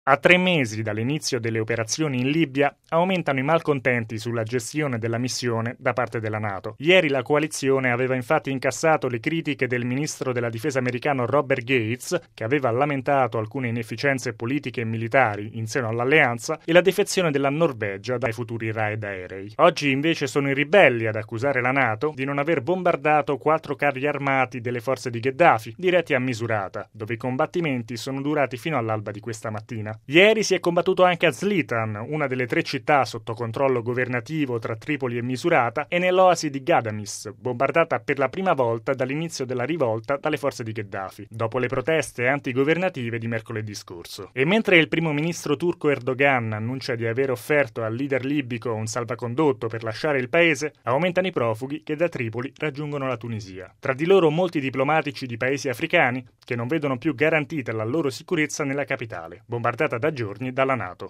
A 3 mesi dall'inizio delle operazioni in Libia, aumentano i malcontenti sulla gestione della missione da parte della NATO. Ieri la coalizione aveva infatti incassato le critiche del ministro della difesa americano Robert Gates, che aveva lamentato alcune inefficienze politiche e militari in seno all'alleanza, e la defezione della Norvegia dai futuri raid aerei. Oggi invece sono i ribelli ad accusare la NATO di non aver bombardato 4 carri armati delle forze di Gheddafi, diretti a Misurata, dove i combattimenti sono durati fino all'alba di questa mattina. Ieri si è combattuto anche a Slitan, una delle 3 città sotto controllo governativo tra Tripoli e Misurata, e nell'oasi di Ghadamis, bombardata per la prima volta dall'inizio della rivolta dalle forze di Gheddafi, dopo le proteste antigovernative di mercoledì scorso. E mentre il primo ministro turco Erdogan annuncia di aver offerto al leader libico un salvacondotto per lasciare il paese, aumentano i profughi che da Tripoli raggiungono la Tunisia. Tra di loro molti diplomatici di paesi africani che non vedono più garantita la loro sicurezza nella capitale, bombardata da giorni dalla NATO.